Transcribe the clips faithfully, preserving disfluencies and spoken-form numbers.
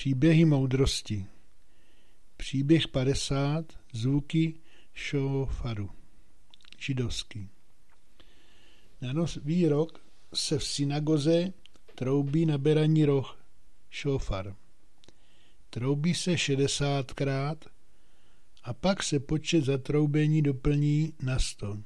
Příběhy moudrosti. Příběh padesát. Zvuky šófaru. Židovský. Na nový rok se v synagoze troubí na beraní roh, šófar. Troubí se šedesátkrát a pak se počet zatroubení doplní na sto.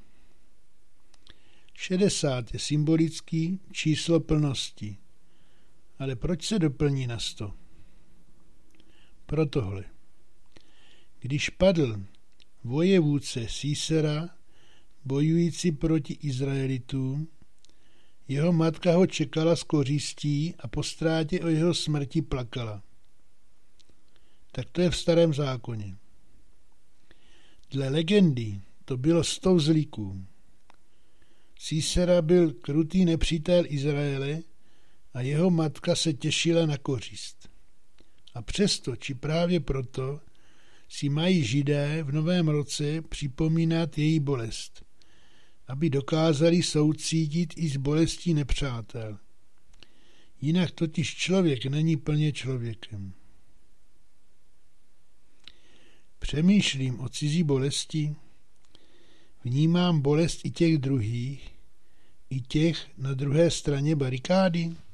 šedesát je symbolický číslo plnosti. Ale proč se doplní na sto? Pro tohle. Když padl vojevůdce Sísera, bojující proti Izraelitům, jeho matka ho čekala s kořistí a po ztrátě o jeho smrti plakala. Tak to je v Starém zákoně. Dle legendy to bylo sto vzliků. Sísera byl krutý nepřítel Izraele a jeho matka se těšila na kořist. A přesto, či právě proto, si mají Židé v novém roce připomínat její bolest, aby dokázali soucítit i s bolestí nepřátel. Jinak totiž člověk není plně člověkem. Přemýšlím o cizí bolesti, vnímám bolest i těch druhých, i těch na druhé straně barikády.